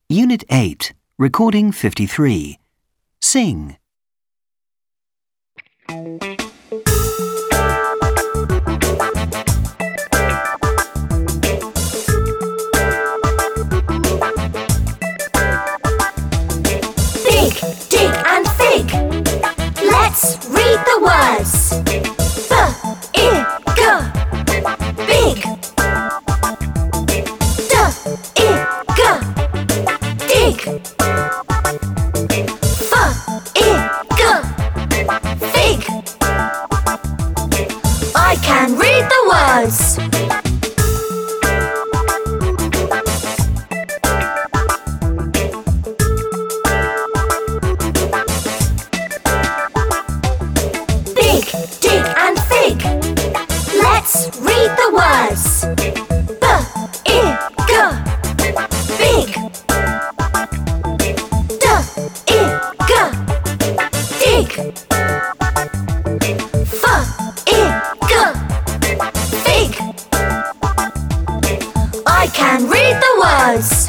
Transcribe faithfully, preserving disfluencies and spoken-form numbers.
Unit eight, Recording fifty-three. Sing. Big, dig and fig. Let's read the words. B-I-G. Big. D-I-G. Dig. F-I-G. Fig. I can read the words. Big, dig and fig. Let's read the words. B-I-G. Big. D-I-G. Dig. F-I-G. Fig. I can read the words.